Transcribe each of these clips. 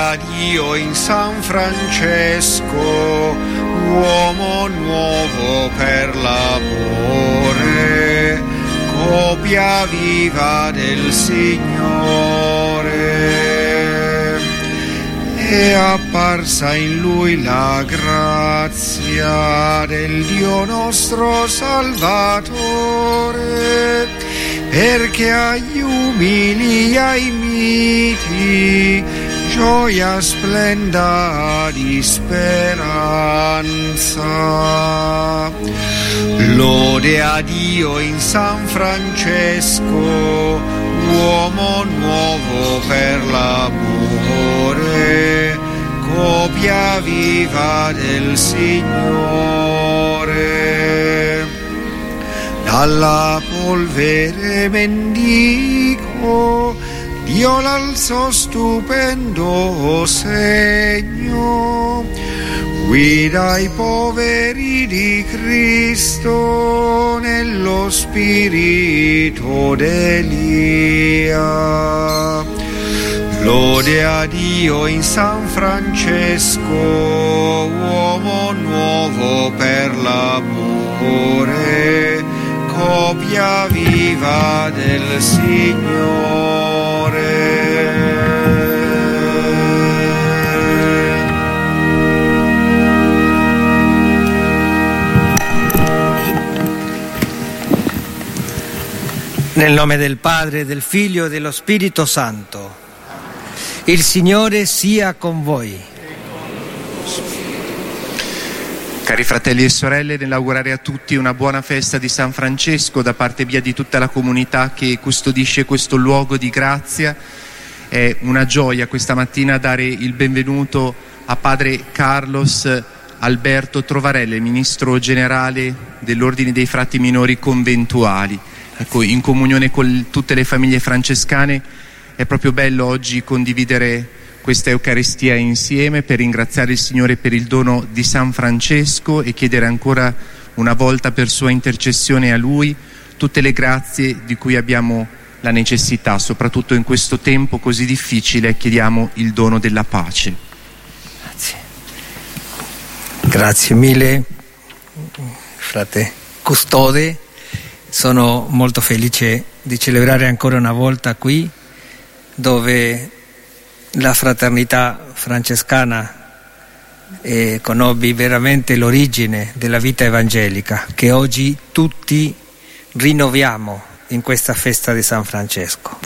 a Dio in San Francesco, uomo nuovo per l'amore, copia viva del Signore. È apparsa in lui la grazia del Dio nostro Salvatore, perché agli umili e ai miti gioia splenda di speranza. Lode a Dio in San Francesco, uomo nuovo per l'amore, copia viva del Signore. Dalla polvere mendico Dio l'alzò stupendo segno, guida i poveri di Cristo nello spirito d'Elia. Lode a Dio in San Francesco, uomo nuovo per l'amore, copia viva del Signore. Nel nome del Padre, del Figlio e dello Spirito Santo. Il Signore sia con voi. Cari fratelli e sorelle, nell'augurare a tutti una buona festa di San Francesco da parte mia di tutta la comunità che custodisce questo luogo di grazia, è una gioia questa mattina dare il benvenuto a padre Carlos Alberto Trovarelle, ministro generale dell'Ordine dei Frati Minori Conventuali. Ecco, in comunione con tutte le famiglie francescane è proprio bello oggi condividere questa Eucaristia insieme per ringraziare il Signore per il dono di San Francesco e chiedere ancora una volta per sua intercessione a Lui tutte le grazie di cui abbiamo la necessità, soprattutto in questo tempo così difficile. Chiediamo il dono della pace. Grazie mille, frate Custode. Sono molto felice di celebrare ancora una volta qui, dove la fraternità francescana conobbe veramente l'origine della vita evangelica, che oggi tutti rinnoviamo in questa festa di San Francesco.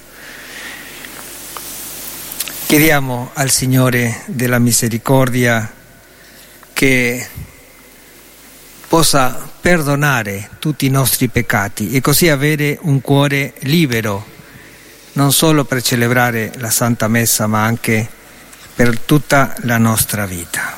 Chiediamo al Signore della misericordia che possa perdonare tutti i nostri peccati e così avere un cuore libero, non solo per celebrare la Santa Messa, ma anche per tutta la nostra vita.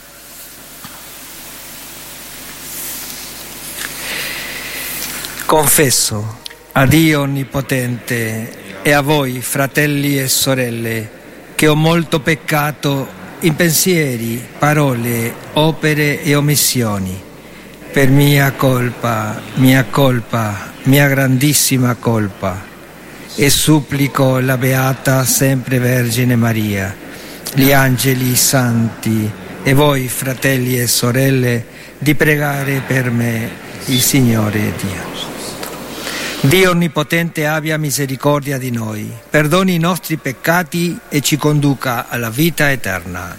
Confesso a Dio Onnipotente e a voi, fratelli e sorelle, che ho molto peccato in pensieri, parole, opere e omissioni, per mia colpa, mia grandissima colpa. E supplico la Beata Sempre Vergine Maria, gli angeli, i santi e voi, fratelli e sorelle, di pregare per me il Signore Dio. Dio Onnipotente abbia misericordia di noi, perdoni i nostri peccati e ci conduca alla vita eterna.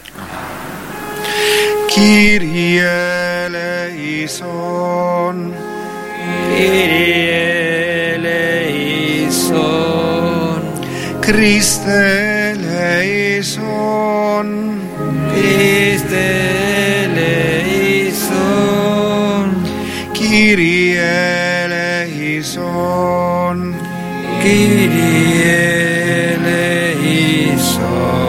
Kyrie eleison. Kyrie eleison. Christe eleison. Christe eleison. Kyrie eleison. Kyrie eleison.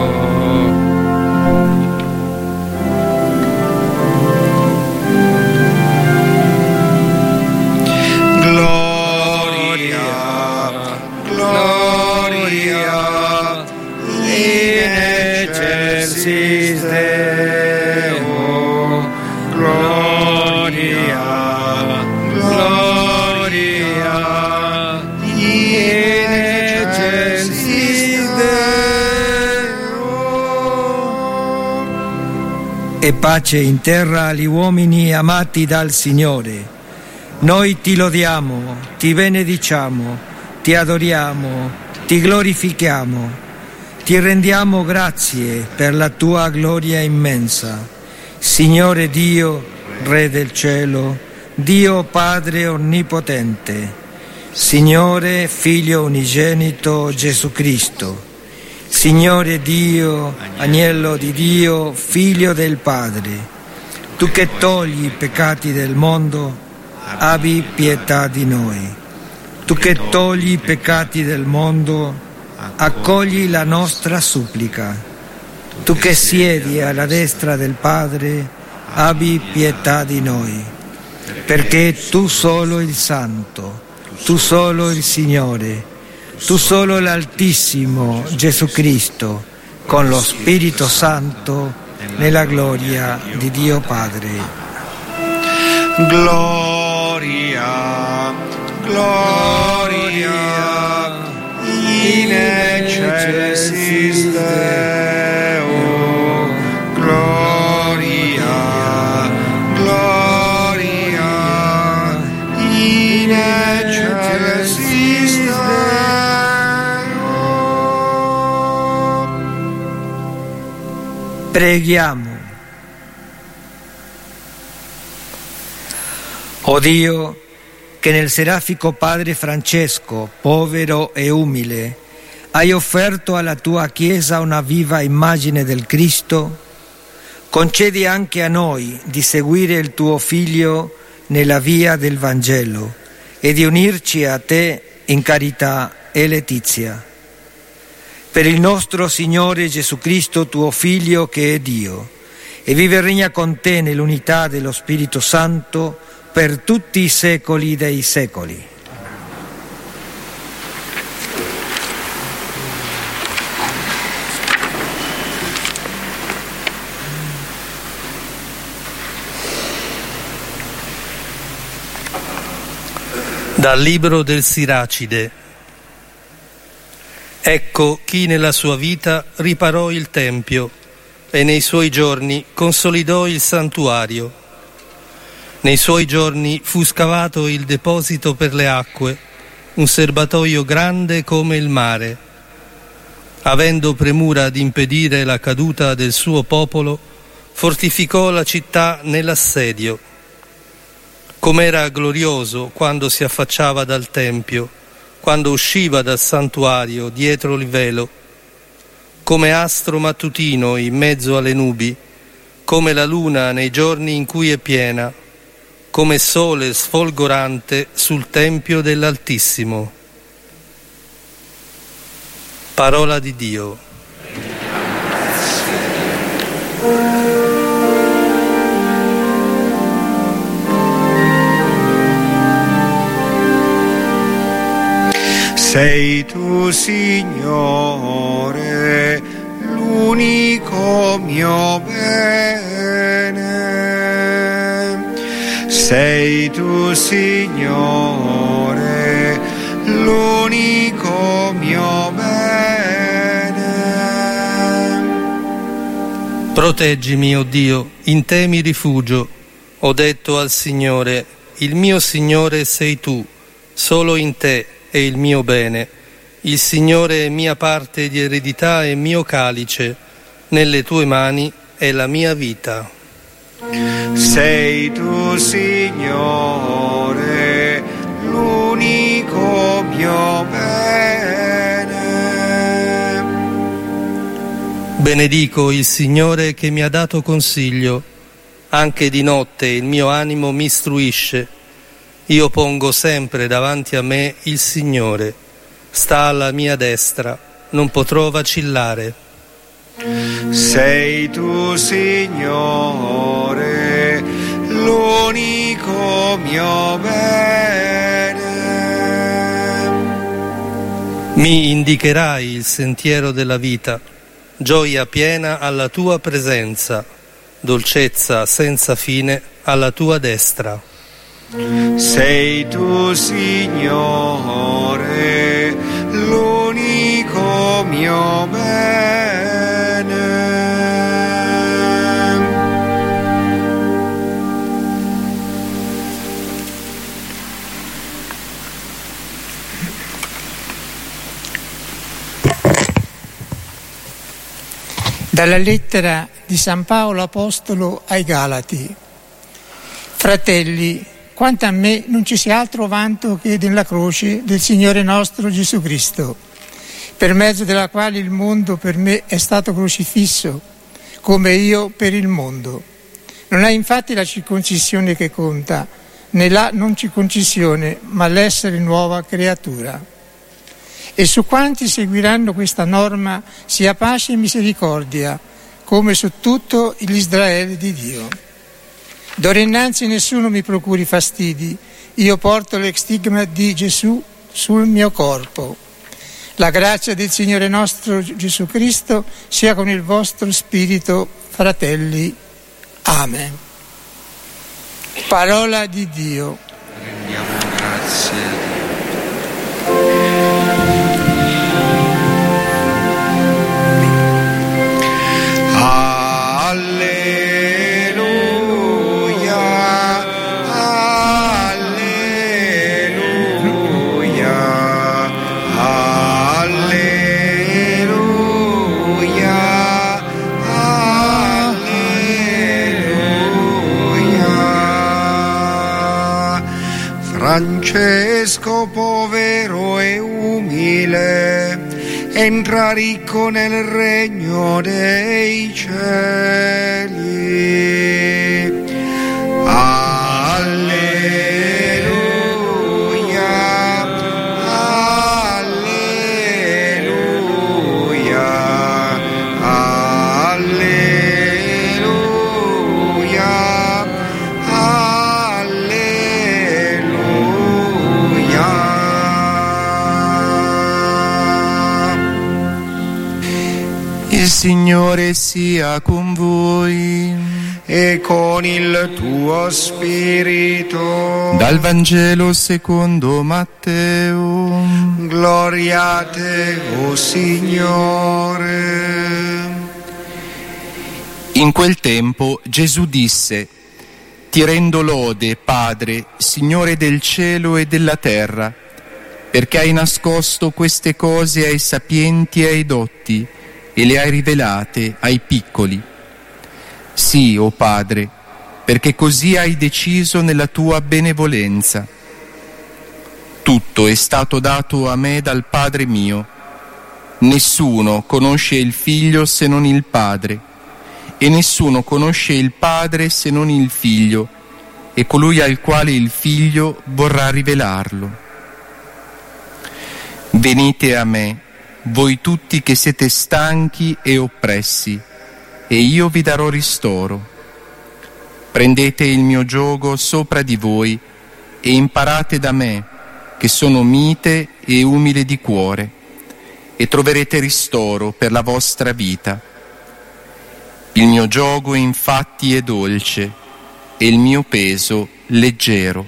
e pace in terra agli uomini amati dal Signore. Noi ti lodiamo, ti benediciamo, ti adoriamo, ti glorifichiamo, ti rendiamo grazie per la tua gloria immensa. Signore Dio, Re del cielo, Dio Padre onnipotente, Signore Figlio unigenito Gesù Cristo, Signore Dio, Agnello di Dio, Figlio del Padre, tu che togli i peccati del mondo, abbi pietà di noi. Tu che togli i peccati del mondo, accogli la nostra supplica. Tu che siedi alla destra del Padre, abbi pietà di noi. Perché tu solo il Santo, tu solo il Signore, tu solo l'Altissimo Gesù Cristo, con lo Spirito Santo, nella gloria di Dio Padre. Gloria, gloria, in excelsis Deo, gloria, gloria, in excelsis Deo. Preghiamo. O Dio, che nel serafico Padre Francesco, povero e umile, hai offerto alla tua Chiesa una viva immagine del Cristo, concedi anche a noi di seguire il tuo Figlio nella via del Vangelo e di unirci a te in carità e letizia. Per il nostro Signore Gesù Cristo, tuo Figlio, che è Dio, e vive e regna con te nell'unità dello Spirito Santo, per tutti i secoli dei secoli. Dal libro del Siracide. Ecco chi nella sua vita riparò il Tempio e nei suoi giorni consolidò il santuario. Nei suoi giorni fu scavato il deposito per le acque, un serbatoio grande come il mare. Avendo premura di impedire la caduta del suo popolo, fortificò la città nell'assedio. Com'era glorioso quando si affacciava dal Tempio, quando usciva dal santuario dietro il velo. Come astro mattutino in mezzo alle nubi, come la luna nei giorni in cui è piena, come sole sfolgorante sul Tempio dell'Altissimo. Parola di Dio. Sei tu, Signore, l'unico mio bene. Sei tu, Signore, l'unico mio bene. Proteggimi, o Dio, in te mi rifugio. Ho detto al Signore, il mio Signore sei tu, solo in te è il mio bene. Il Signore è mia parte di eredità e mio calice. Nelle tue mani è la mia vita. Sei tu, Signore, l'unico mio bene. Benedico il Signore che mi ha dato consiglio. Anche di notte il mio animo mi istruisce. Io pongo sempre davanti a me il Signore. Sta alla mia destra, non potrò vacillare. Sei tu, Signore, l'unico mio bene. Mi indicherai il sentiero della vita, gioia piena alla tua presenza, dolcezza senza fine alla tua destra. Sei tu, Signore, l'unico mio bene. Dalla lettera di San Paolo Apostolo ai Galati. Fratelli, quanto a me non ci sia altro vanto che della croce del Signore nostro Gesù Cristo, per mezzo della quale il mondo per me è stato crocifisso, come io per il mondo. Non è infatti la circoncisione che conta, né la non circoncisione, ma l'essere nuova creatura. E su quanti seguiranno questa norma sia pace e misericordia, come su tutto l'Israele di Dio. D'ora innanzi nessuno mi procuri fastidi, io porto l'exstigma di Gesù sul mio corpo. La grazia del Signore nostro Gesù Cristo sia con il vostro spirito, fratelli. Amen. Parola di Dio. Rendiamo grazie. Francesco povero e umile entra ricco nel regno dei cieli. Alleluia, alleluia, alleluia, alleluia. Il Signore sia con voi e con il tuo spirito. Dal Vangelo secondo Matteo. Gloria a te, o Signore. In quel tempo Gesù disse: Ti rendo lode, Padre, Signore del cielo e della terra, perché hai nascosto queste cose ai sapienti e ai dotti e le hai rivelate ai piccoli. Sì, o Padre, perché così hai deciso nella tua benevolenza. Tutto è stato dato a me dal Padre mio. Nessuno conosce il Figlio se non il Padre, e nessuno conosce il Padre se non il Figlio, e colui al quale il Figlio vorrà rivelarlo. Venite a me, voi tutti che siete stanchi e oppressi, e io vi darò ristoro. Prendete il mio giogo sopra di voi e imparate da me, che sono mite e umile di cuore, e troverete ristoro per la vostra vita. Il mio giogo infatti è dolce e il mio peso leggero.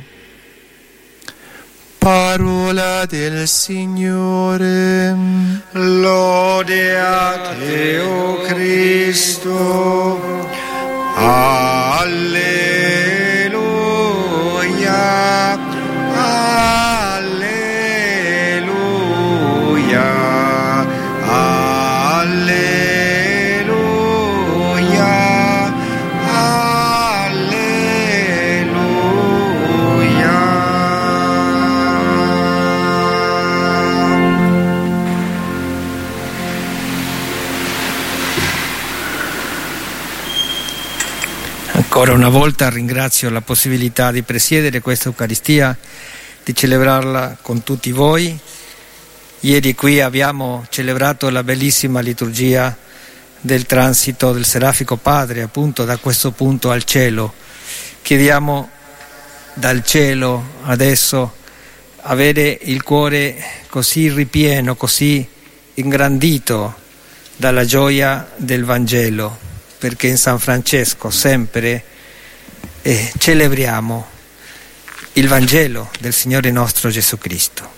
Parola del Signore. Lode a te, o Cristo. Alleluia, alleluia, alleluia, alleluia. Ancora una volta ringrazio la possibilità di presiedere questa Eucaristia, di celebrarla con tutti voi. Ieri qui abbiamo celebrato la bellissima liturgia del transito del Serafico Padre, appunto da questo punto al cielo. Chiediamo dal cielo adesso avere il cuore così ripieno, così ingrandito dalla gioia del Vangelo, perché in San Francesco sempre celebriamo il Vangelo del Signore nostro Gesù Cristo.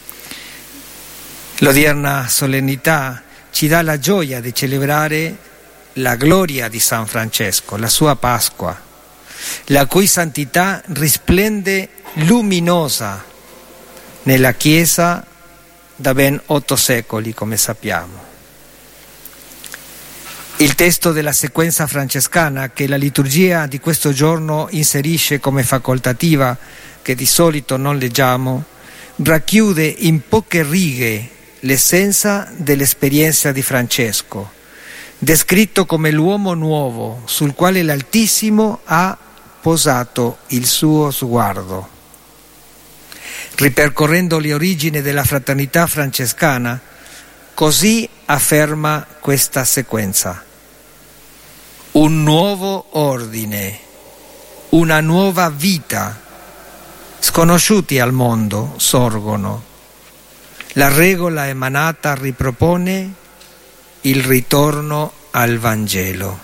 L'odierna solennità ci dà la gioia di celebrare la gloria di San Francesco, la sua Pasqua, la cui santità risplende luminosa nella Chiesa da ben 8 secoli, come sappiamo. Il testo della sequenza francescana che la liturgia di questo giorno inserisce come facoltativa, che di solito non leggiamo, racchiude in poche righe l'essenza dell'esperienza di Francesco, descritto come l'uomo nuovo sul quale l'Altissimo ha posato il suo sguardo. Ripercorrendo le origini della fraternità francescana, così afferma questa sequenza: un nuovo ordine, una nuova vita, sconosciuti al mondo, sorgono. La regola emanata ripropone il ritorno al Vangelo.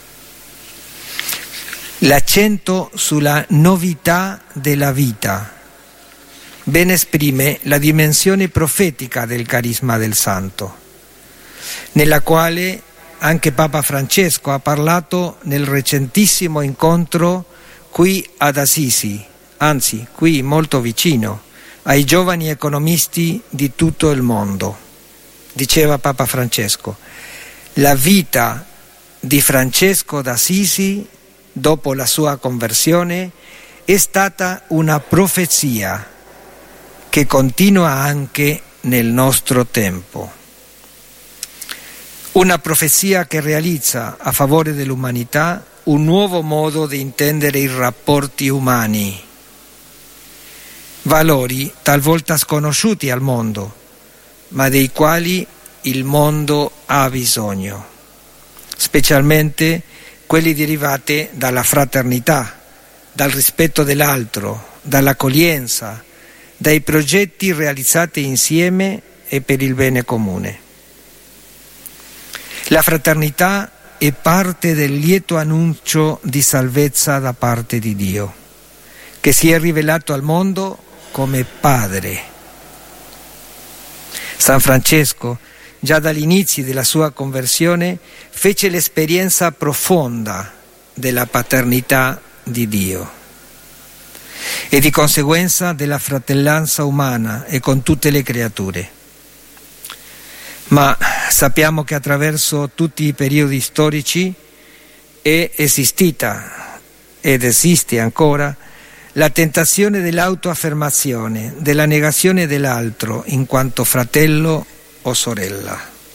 L'accento sulla novità della vita ben esprime la dimensione profetica del carisma del Santo, nella quale anche Papa Francesco ha parlato nel recentissimo incontro qui ad Assisi, anzi qui molto vicino, ai giovani economisti di tutto il mondo. Diceva Papa Francesco: la vita di Francesco d'Assisi dopo la sua conversione è stata una profezia che continua anche nel nostro tempo. Una profezia che realizza a favore dell'umanità un nuovo modo di intendere i rapporti umani, valori talvolta sconosciuti al mondo, ma dei quali il mondo ha bisogno, specialmente quelli derivati dalla fraternità, dal rispetto dell'altro, dall'accoglienza, dai progetti realizzati insieme e per il bene comune. La fraternità è parte del lieto annuncio di salvezza da parte di Dio, che si è rivelato al mondo come Padre. San Francesco, già dagli inizi della sua conversione, fece l'esperienza profonda della paternità di Dio e di conseguenza della fratellanza umana e con tutte le creature. Ma sappiamo che attraverso tutti i periodi storici è esistita ed esiste ancora la tentazione dell'autoaffermazione, della negazione dell'altro in quanto fratello o sorella.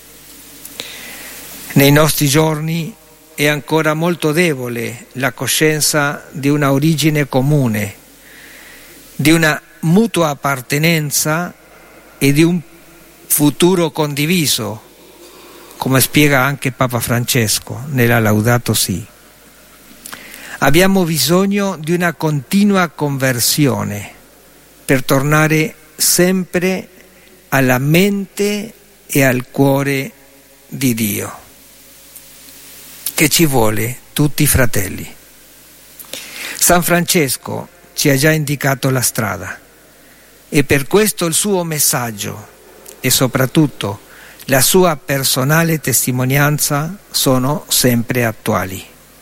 Nei nostri giorni è ancora molto debole la coscienza di una origine comune, di una mutua appartenenza e di un futuro condiviso, come spiega anche Papa Francesco nella Laudato Si. Abbiamo bisogno di una continua conversione per tornare sempre alla mente e al cuore di Dio, che ci vuole tutti fratelli. San Francesco ci ha già indicato la strada e per questo il suo messaggio e soprattutto la sua personale testimonianza sono sempre attuali.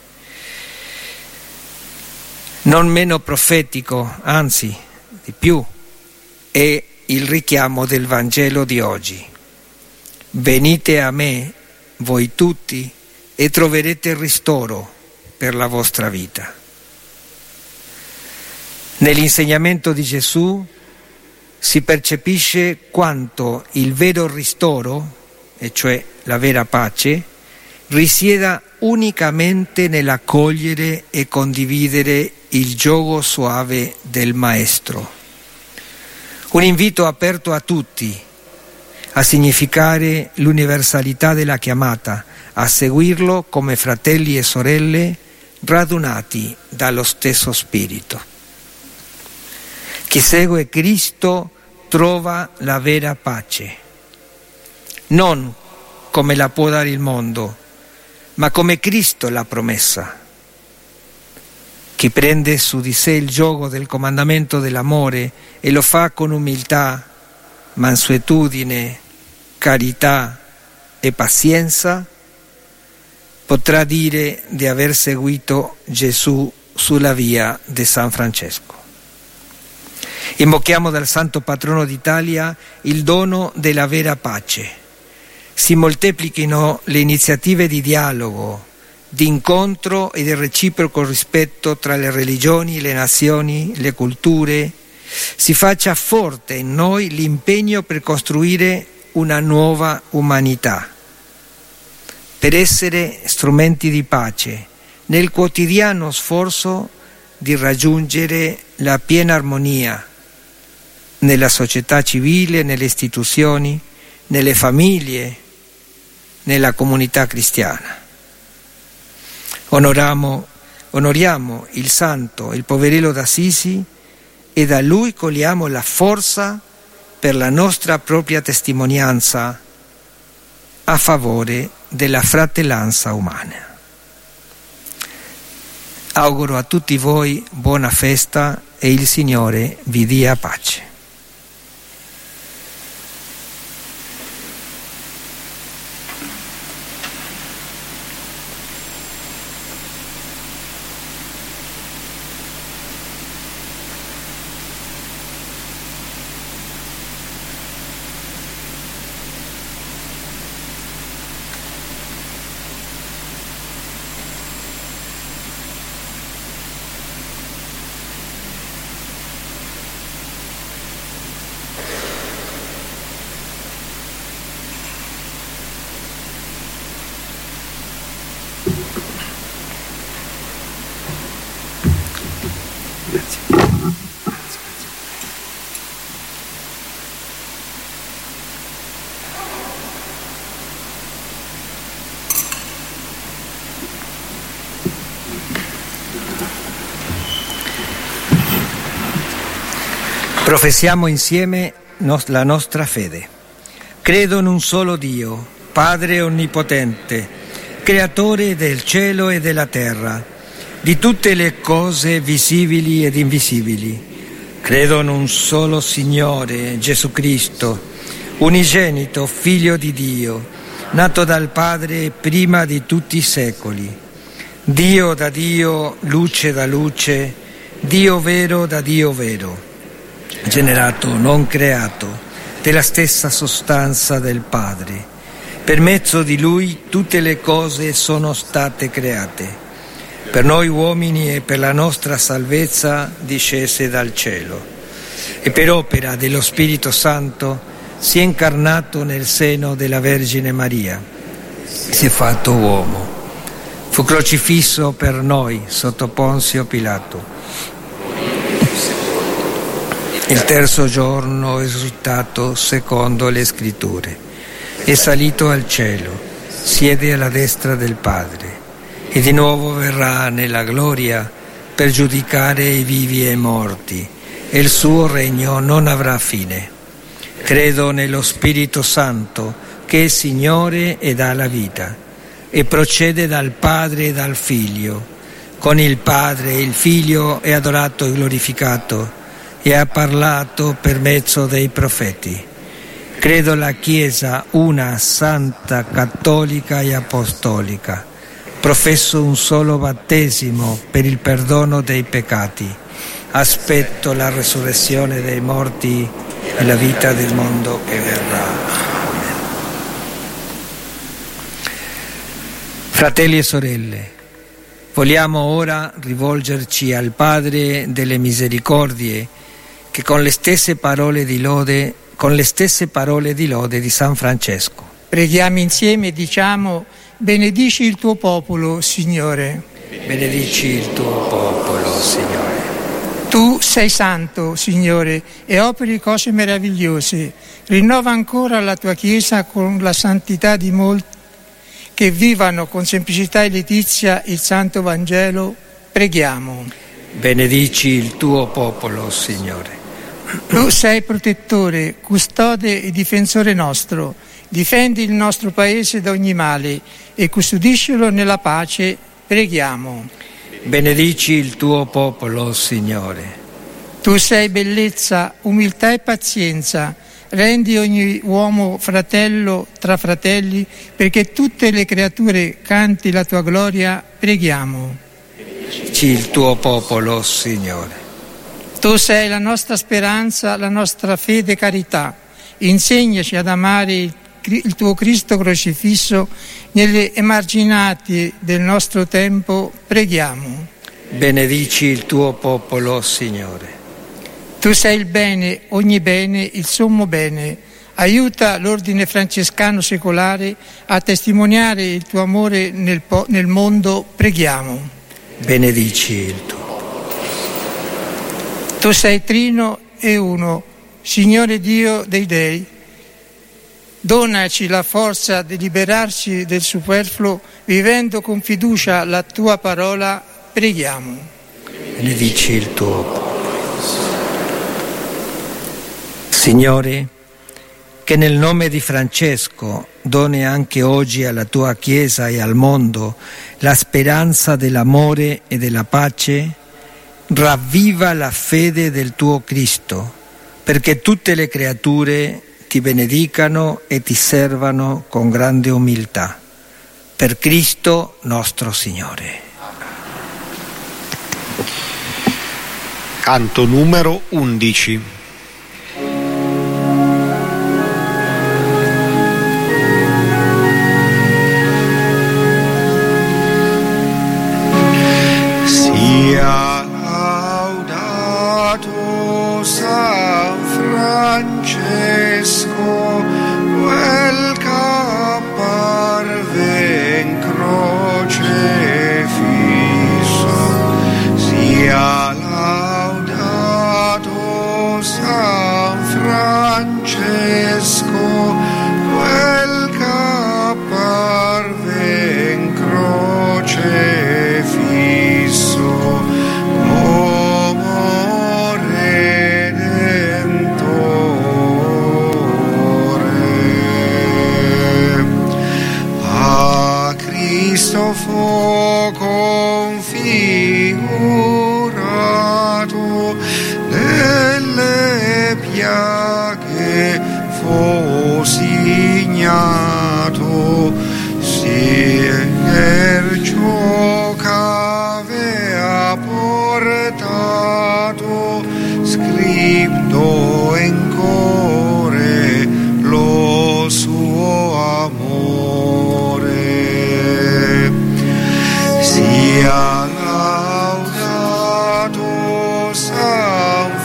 Non meno profetico, anzi di più, è il richiamo del Vangelo di oggi. Venite a me, voi tutti, e troverete ristoro per la vostra vita. Nell'insegnamento di Gesù si percepisce quanto il vero ristoro, e cioè la vera pace, risieda unicamente nell'accogliere e condividere il giogo suave del Maestro. Un invito aperto a tutti a significare l'universalità della chiamata, a seguirlo come fratelli e sorelle radunati dallo stesso Spirito. Chi segue Cristo trova la vera pace, non come la può dare il mondo, ma come Cristo l'ha promessa. Chi prende su di sé il giogo del comandamento dell'amore e lo fa con umiltà, mansuetudine, carità e pazienza, potrà dire di aver seguito Gesù sulla via di San Francesco. Invochiamo dal Santo Patrono d'Italia il dono della vera pace, si moltiplichino le iniziative di dialogo, di incontro e di reciproco rispetto tra le religioni, le nazioni, le culture, si faccia forte in noi l'impegno per costruire una nuova umanità, per essere strumenti di pace nel quotidiano sforzo di raggiungere la piena armonia nella società civile, nelle istituzioni, nelle famiglie, nella comunità cristiana. Onoriamo il santo, il poverello d'Assisi, e da lui cogliamo la forza per la nostra propria testimonianza a favore della fratellanza umana. Auguro a tutti voi buona festa e il Signore vi dia pace. Professiamo insieme la nostra fede. Credo in un solo Dio, Padre Onnipotente, Creatore del cielo e della terra, di tutte le cose visibili ed invisibili. Credo in un solo Signore, Gesù Cristo, unigenito Figlio di Dio, nato dal Padre prima di tutti i secoli. Dio da Dio, luce da luce, Dio vero da Dio vero. Generato, non creato, della stessa sostanza del Padre. Per mezzo di Lui tutte le cose sono state create. Per noi uomini e per la nostra salvezza discese dal cielo. E per opera dello Spirito Santo si è incarnato nel seno della Vergine Maria. Si è fatto uomo. Fu crocifisso per noi sotto Ponzio Pilato. Il terzo giorno è risuscitato secondo le Scritture, è salito al cielo, siede alla destra del Padre e di nuovo verrà nella gloria per giudicare i vivi e i morti, e il suo regno non avrà fine. Credo nello Spirito Santo, che è Signore e dà la vita, e procede dal Padre e dal Figlio. Con il Padre e il Figlio è adorato e glorificato, e ha parlato per mezzo dei profeti. Credo alla Chiesa una, santa, cattolica e apostolica. Professo un solo battesimo per il perdono dei peccati. Aspetto la resurrezione dei morti e la vita del mondo che verrà. Amen. Fratelli e sorelle, vogliamo ora rivolgerci al Padre delle misericordie, che con le stesse parole di lode di San Francesco. Preghiamo insieme e diciamo: benedici il tuo popolo, Signore. Benedici il tuo popolo, Signore. Tu sei santo, Signore, e operi cose meravigliose. Rinnova ancora la tua Chiesa con la santità di molti che vivano con semplicità e letizia il Santo Vangelo. Preghiamo. Benedici il tuo popolo, Signore. Tu sei protettore, custode e difensore nostro. Difendi il nostro Paese da ogni male e custodiscilo nella pace. Preghiamo. Benedici il tuo popolo, Signore. Tu sei bellezza, umiltà e pazienza. Rendi ogni uomo fratello tra fratelli, perché tutte le creature canti la tua gloria. Preghiamo. Benedici il tuo popolo, Signore. Tu sei la nostra speranza, la nostra fede e carità. Insegnaci ad amare il tuo Cristo crocifisso negli emarginati del nostro tempo, preghiamo. Benedici il tuo popolo, Signore. Tu sei il bene, ogni bene, il sommo bene. Aiuta l'ordine francescano secolare a testimoniare il tuo amore nel mondo, preghiamo. Benedici il tuo popolo. Tu sei trino e uno, Signore Dio dei Dei. Donaci la forza di liberarci del superfluo, vivendo con fiducia la tua parola, preghiamo. Benedici il tuo popolo. Signore, che nel nome di Francesco doni anche oggi alla tua Chiesa e al mondo la speranza dell'amore e della pace, ravviva la fede del tuo Cristo, perché tutte le creature ti benedicano e ti servano con grande umiltà. Per Cristo nostro Signore. Canto numero 11. Sia laudato San Francesco, quel qu'apparve in croce fisso. Sia laudato San Francesco, quel qu'apparve in croce fisso. Cristo fu configurato, nelle piaghe fu signato, per ciò c'avea portato, scritto in cuore lo suo amore. Sia laudato San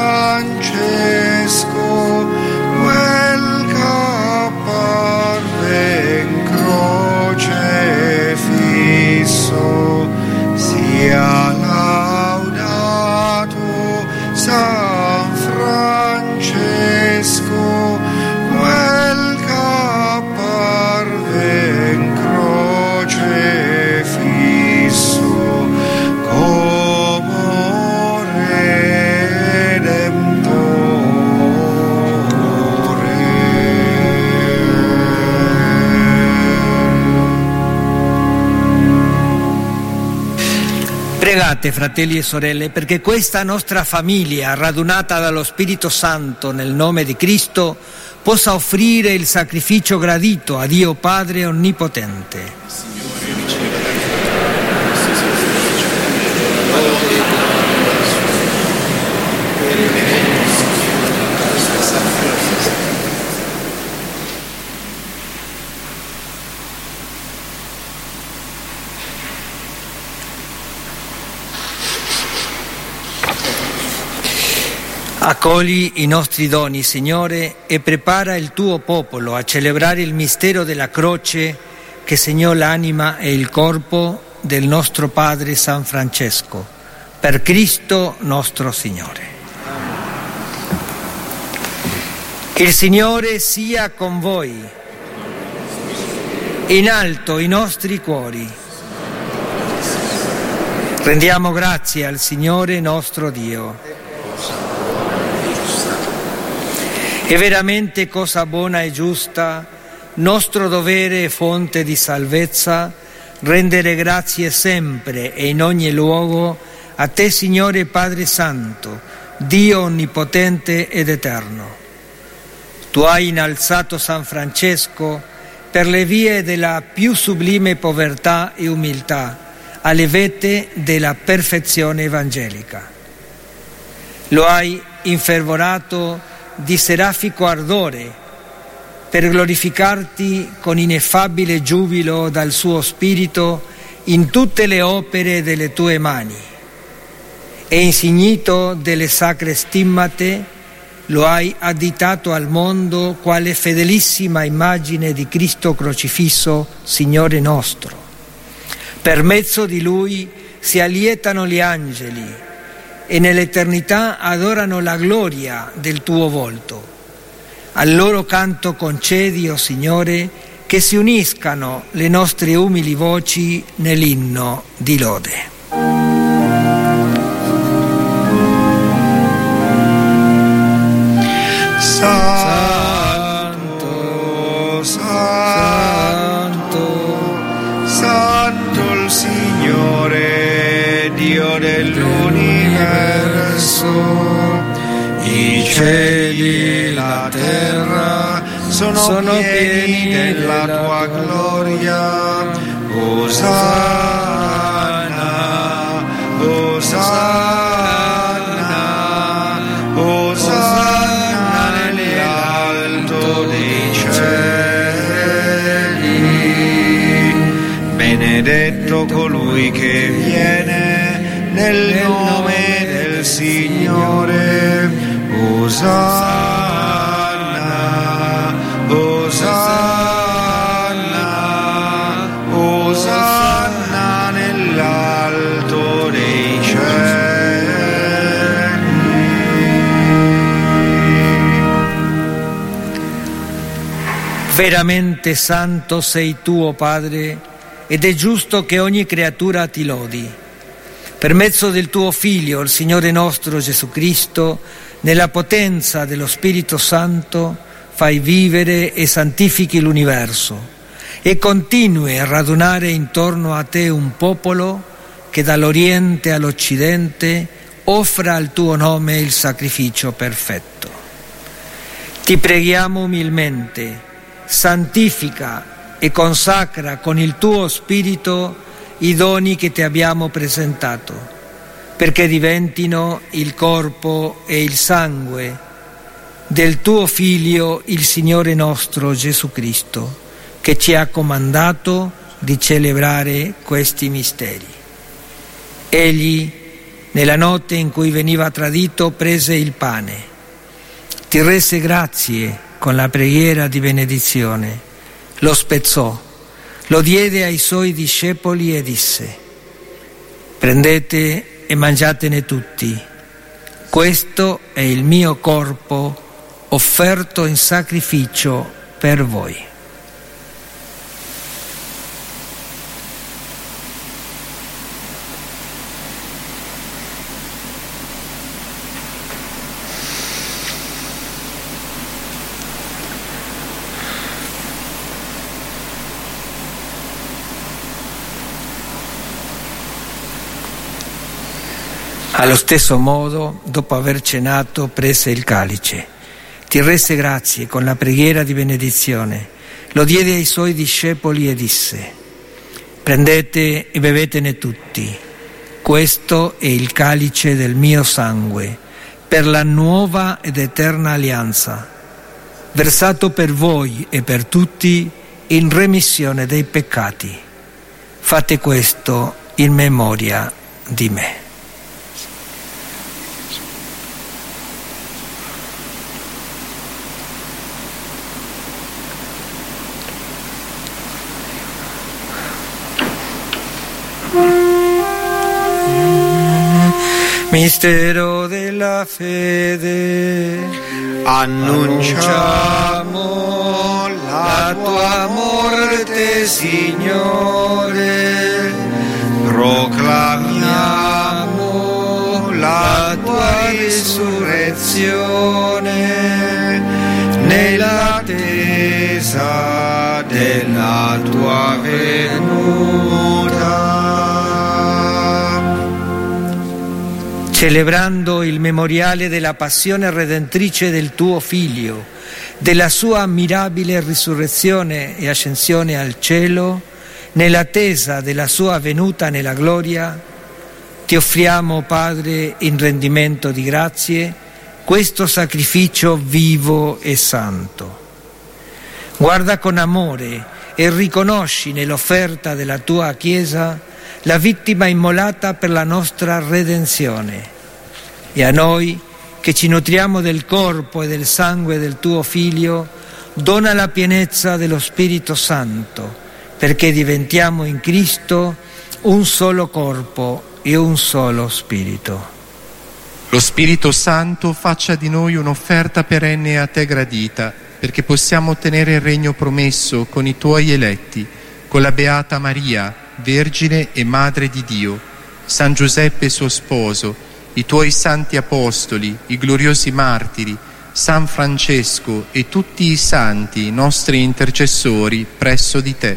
Francesco, quel qu'apparve in croce fisso. Sia laudato San Francesco, quel qu'apparve in croce fisso. Pregate, fratelli e sorelle, perché questa nostra famiglia, radunata dallo Spirito Santo nel nome di Cristo, possa offrire il sacrificio gradito a Dio Padre Onnipotente. Accogli i nostri doni, Signore, e prepara il tuo popolo a celebrare il mistero della croce che segnò l'anima e il corpo del nostro Padre San Francesco. Per Cristo nostro Signore. Il Signore sia con voi. In alto i nostri cuori. Rendiamo grazie al Signore nostro Dio. È veramente cosa buona e giusta, nostro dovere e fonte di salvezza, rendere grazie sempre e in ogni luogo a te, Signore Padre Santo, Dio onnipotente ed eterno. Tu hai innalzato San Francesco per le vie della più sublime povertà e umiltà, alle vette della perfezione evangelica. Lo hai infervorato di serafico ardore per glorificarti con ineffabile giubilo dal suo Spirito in tutte le opere delle tue mani. E insignito delle sacre stimmate, lo hai additato al mondo quale fedelissima immagine di Cristo crocifisso, Signore nostro. Per mezzo di Lui si allietano gli angeli e nell'eternità adorano la gloria del tuo volto. Al loro canto concedi, o Signore, che si uniscano le nostre umili voci nell'inno di lode. Santo, Santo, Santo il Signore, Dio dell'universo. I cieli e la terra sono pieni della tua gloria. Hosanna, Hosanna, Hosanna nell'alto dei cieli. Benedetto colui che viene nel nome del Signore. Hosanna, Hosanna, Hosanna nell'alto dei cieli. Veramente santo sei tu, o Padre, ed è giusto che ogni creatura ti lodi. Per mezzo del tuo Figlio, il Signore nostro Gesù Cristo, nella potenza dello Spirito Santo, fai vivere e santifichi l'universo e continui a radunare intorno a te un popolo che dall'Oriente all'Occidente offra al tuo nome il sacrificio perfetto. Ti preghiamo umilmente, santifica e consacra con il tuo Spirito i doni che ti abbiamo presentato, perché diventino il corpo e il sangue del tuo Figlio, il Signore nostro Gesù Cristo, che ci ha comandato di celebrare questi misteri. Egli, nella notte in cui veniva tradito, prese il pane, ti rese grazie con la preghiera di benedizione, lo spezzò, lo diede ai suoi discepoli e disse: prendete e mangiatene tutti. Questo è il mio corpo offerto in sacrificio per voi. Allo stesso modo, dopo aver cenato, prese il calice, ti rese grazie con la preghiera di benedizione, lo diede ai suoi discepoli e disse: prendete e bevetene tutti, questo è il calice del mio sangue, per la nuova ed eterna alleanza, versato per voi e per tutti in remissione dei peccati. Fate questo in memoria di me. Mistero della fede, annunciamo la tua morte, Signore, proclamiamo la tua risurrezione nell'attesa della tua venuta. Celebrando il memoriale della passione redentrice del tuo Figlio, della sua ammirabile risurrezione e ascensione al cielo, nell'attesa della sua venuta nella gloria, ti offriamo, Padre, in rendimento di grazie, questo sacrificio vivo e santo. Guarda con amore e riconosci nell'offerta della tua Chiesa la vittima immolata per la nostra redenzione. E a noi, che ci nutriamo del corpo e del sangue del tuo Figlio, dona la pienezza dello Spirito Santo, perché diventiamo in Cristo un solo corpo e un solo Spirito. Lo Spirito Santo faccia di noi un'offerta perenne a te gradita, perché possiamo ottenere il regno promesso con i tuoi eletti, con la Beata Maria, Vergine e Madre di Dio, San Giuseppe suo sposo, i tuoi santi apostoli, i gloriosi martiri, San Francesco e tutti i santi nostri intercessori presso di te.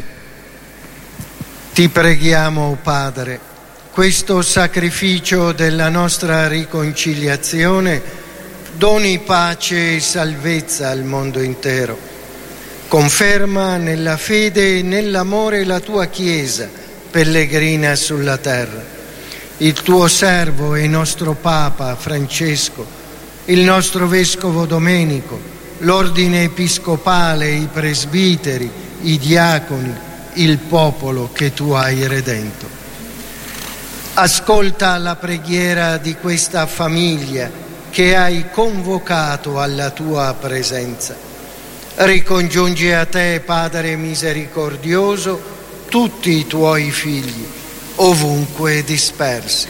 Ti preghiamo, Padre, questo sacrificio della nostra riconciliazione doni pace e salvezza al mondo intero. Conferma nella fede e nell'amore la tua Chiesa, pellegrina sulla terra. Il tuo servo e nostro Papa Francesco, il nostro Vescovo Domenico, l'ordine episcopale, i presbiteri, i diaconi, il popolo che tu hai redento. Ascolta la preghiera di questa famiglia che hai convocato alla tua presenza. Ricongiungi a te, Padre misericordioso, tutti i tuoi figli, ovunque dispersi.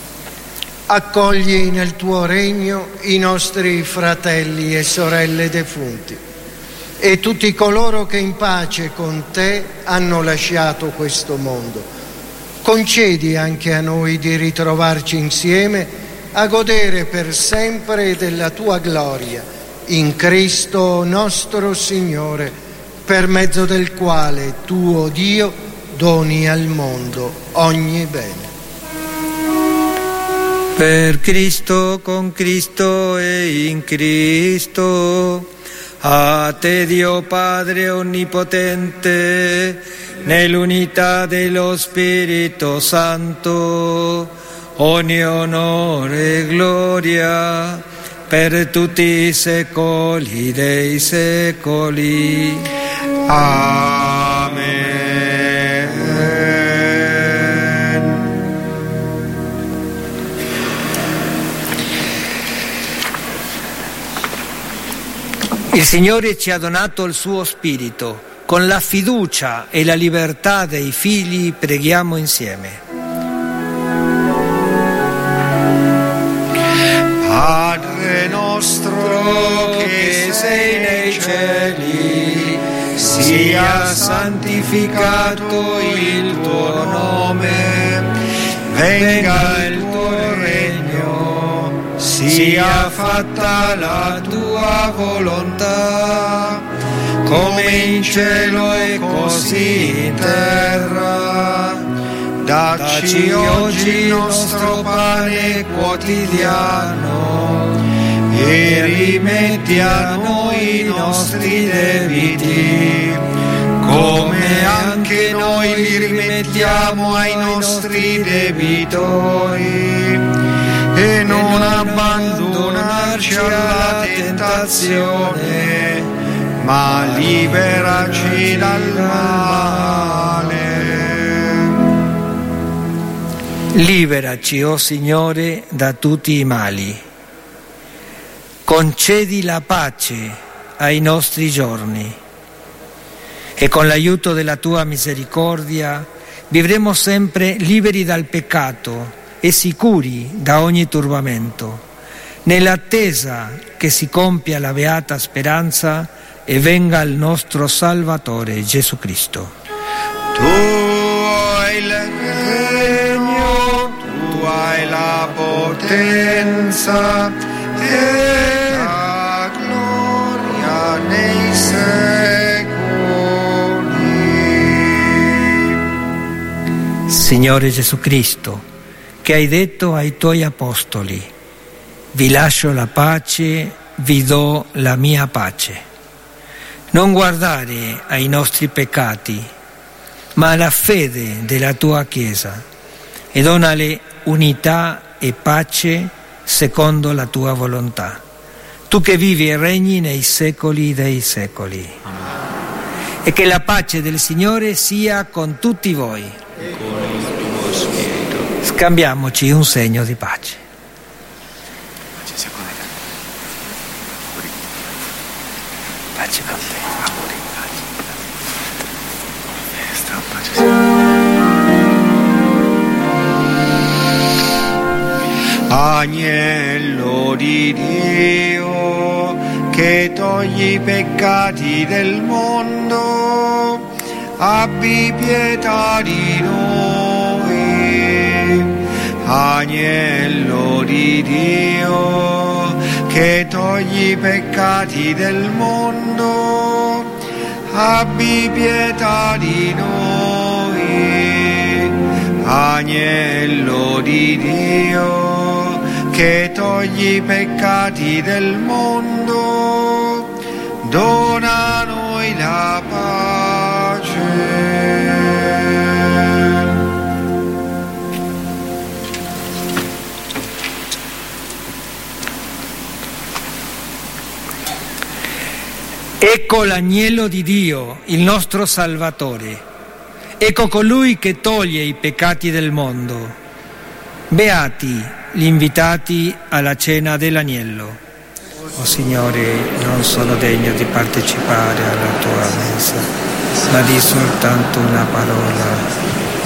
Accogli nel tuo regno i nostri fratelli e sorelle defunti e tutti coloro che in pace con te hanno lasciato questo mondo. Concedi anche a noi di ritrovarci insieme a godere per sempre della tua gloria, in Cristo nostro Signore, per mezzo del quale tu, o Dio, doni al mondo ogni bene. Per Cristo, con Cristo e in Cristo, a te Dio Padre Onnipotente, nell'unità dello Spirito Santo, ogni onore e gloria per tutti i secoli dei secoli. Amen. Il Signore ci ha donato il suo Spirito. Con la fiducia e la libertà dei figli preghiamo insieme. Padre nostro che sei nei cieli, sia santificato il tuo nome, venga il tuo regno, sia fatta la tua volontà, come in cielo e così in terra. Dacci oggi il nostro pane quotidiano e rimetti a noi i nostri debiti, come anche noi li rimettiamo ai nostri debitori, e non abbandonarci alla tentazione, ma liberaci dal male. Liberaci, o Signore, da tutti i mali. Concedi la pace ai nostri giorni e con l'aiuto della tua misericordia vivremo sempre liberi dal peccato e sicuri da ogni turbamento, nell'attesa che si compia la beata speranza e venga il nostro Salvatore Gesù Cristo. Tu hai il regno, tu hai la potenza e la gloria nei secoli. Signore Gesù Cristo, che hai detto ai tuoi apostoli: vi lascio la pace, vi do la mia pace. Non guardare ai nostri peccati, ma alla fede della tua Chiesa, e donale unità e pace secondo la tua volontà. Tu che vivi e regni nei secoli dei secoli. Amen. E che la pace del Signore sia con tutti voi. Scambiamoci un segno di pace. Pace con te, amore, pace. Agnello di Dio, che togli i peccati del mondo, abbi pietà di noi. Agnello di Dio, che togli i peccati del mondo, abbi pietà di noi. Agnello di Dio, che togli i peccati del mondo, dona a noi la pace. Ecco l'agnello di Dio, il nostro Salvatore. Ecco colui che toglie i peccati del mondo. Beati gli invitati alla cena dell'agnello. O Signore, non sono degno di partecipare alla tua mensa, ma di soltanto una parola.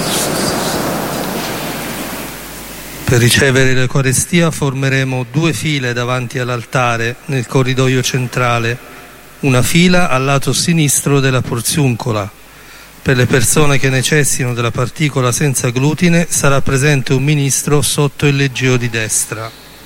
Per ricevere l'Eucaristia formeremo 2 file davanti all'altare nel corridoio centrale, una fila al lato sinistro della porziuncola. Per le persone che necessitano della particola senza glutine sarà presente un ministro sotto il leggio di destra.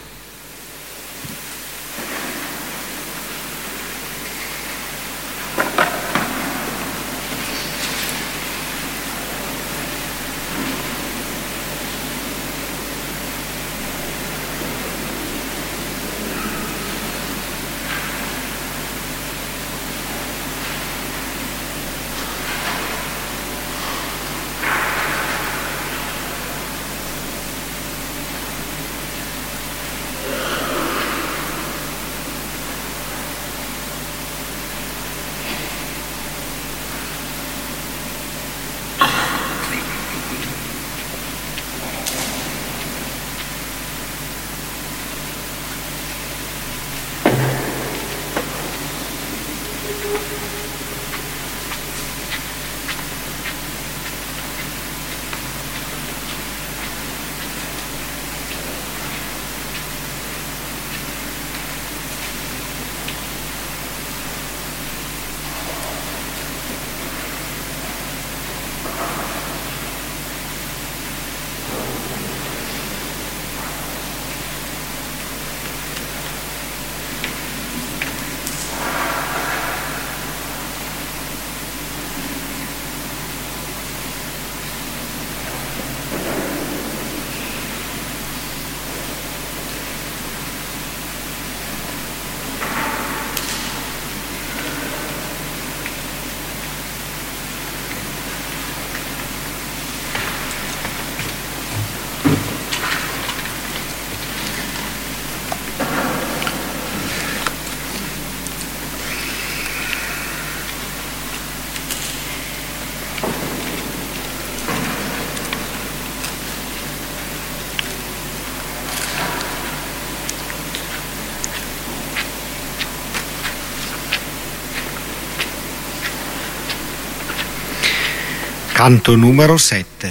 Canto numero 7.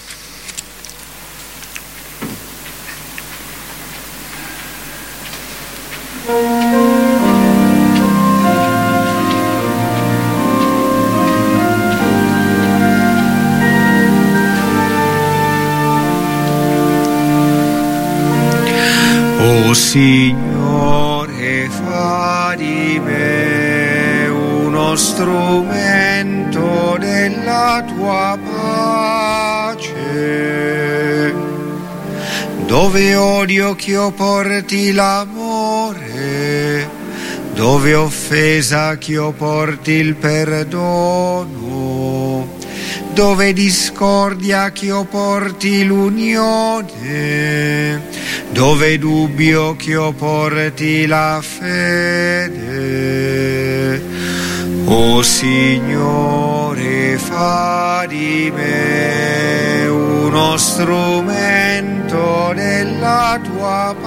O Signore, fa di me uno strumento della tua pace, dove odio ch'io porti l'amore, dove offesa ch'io porti il perdono, dove discordia ch'io porti l'unione, dove dubbio ch'io porti la fede. O Signore, fa di me uno strumento della tua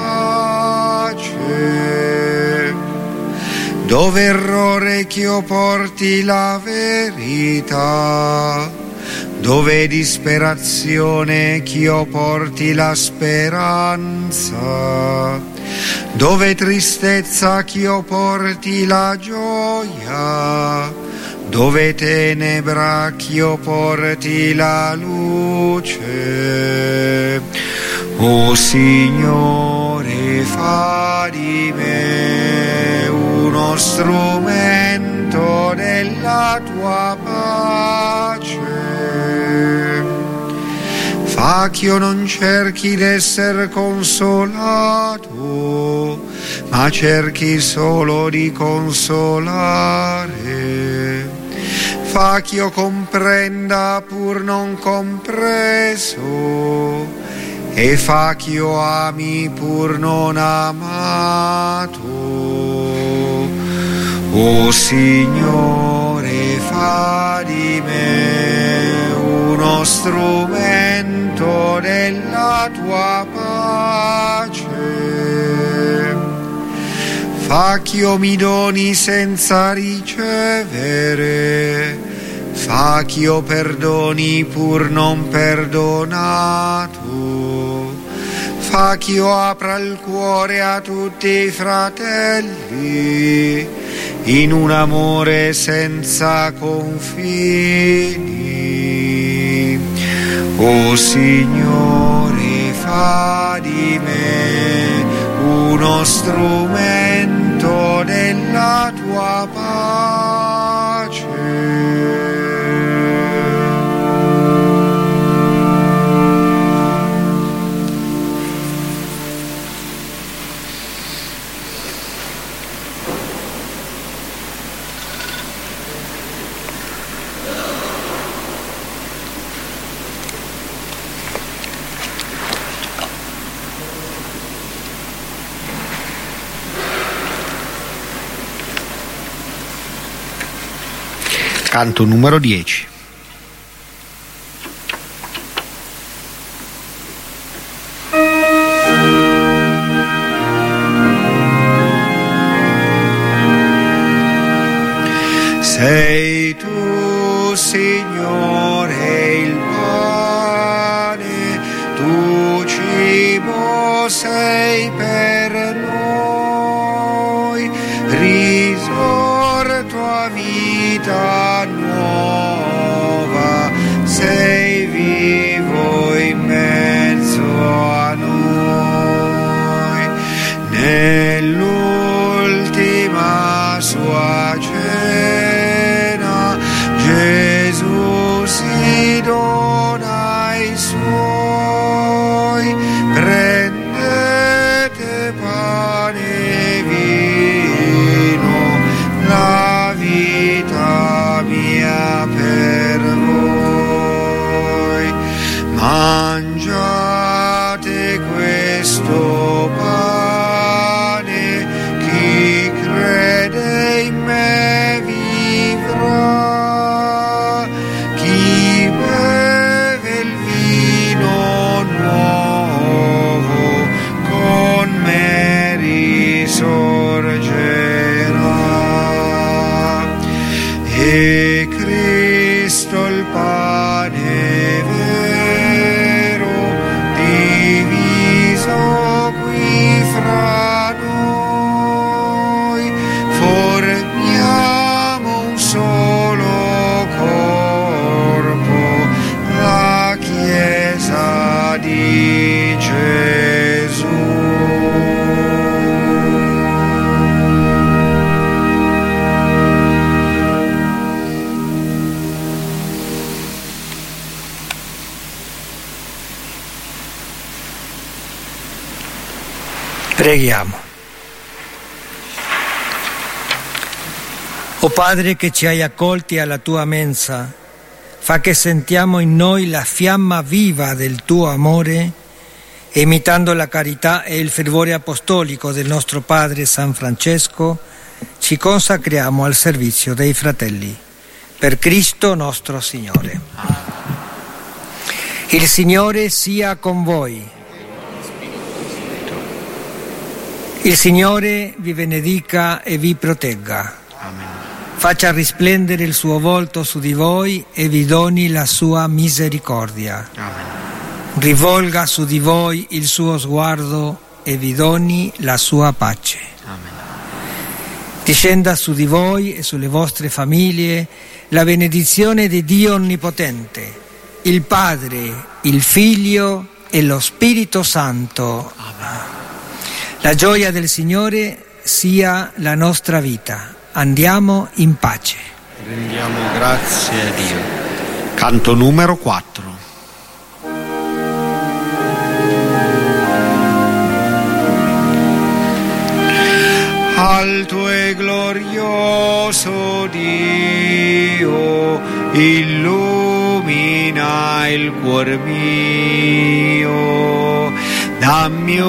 pace, dove errore ch'io porti la verità, dove disperazione ch'io porti la speranza, dove tristezza ch'io porti la gioia, dove tenebra ch'io porti la luce. O Signore, fa di me uno strumento della tua pace. Fa ch'io non cerchi d'esser consolato, ma cerchi solo di consolare. Fa ch'io comprenda pur non compreso, e fa ch'io ami pur non amato. O Signore, fa di me uno strumento della tua pace. Fa ch'io mi doni senza ricevere, fa ch'io perdoni pur non perdonato, fa ch'io apra il cuore a tutti i fratelli in un amore senza confini. O Signore, fa di me uno strumento della tua pace. Canto numero 10. Sei tu, Signore, il pane, tu cibo sei per noi, risorto a vita nuova, sei vivo in mezzo a noi. Nell'ultima sua cena Gesù si dona ai suoi. Prendete pane e vino, la vita mia per voi. Mangiate questo pane, chi crede in me vivrà, chi beve il vino nuovo con me risorgerà. E Cristo il pane vero, diviso qui fra noi, formiamo un solo corpo, la Chiesa di Gesù. Preghiamo. O Padre che ci hai accolti alla tua mensa, fa che sentiamo in noi la fiamma viva del tuo amore, imitando la carità e il fervore apostolico del nostro Padre San Francesco, ci consacriamo al servizio dei fratelli. Per Cristo nostro Signore. Il Signore sia con voi. Il Signore vi benedica e vi protegga. Amen. Faccia risplendere il suo volto su di voi e vi doni la sua misericordia. Amen. Rivolga su di voi il suo sguardo e vi doni la sua pace. Amen. Discenda su di voi e sulle vostre famiglie la benedizione di Dio Onnipotente, il Padre, il Figlio e lo Spirito Santo. Amen. La gioia del Signore sia la nostra vita. Andiamo in pace. Rendiamo grazie a Dio. Canto numero 4. Alto e glorioso Dio, illumina il cuor mio, dammi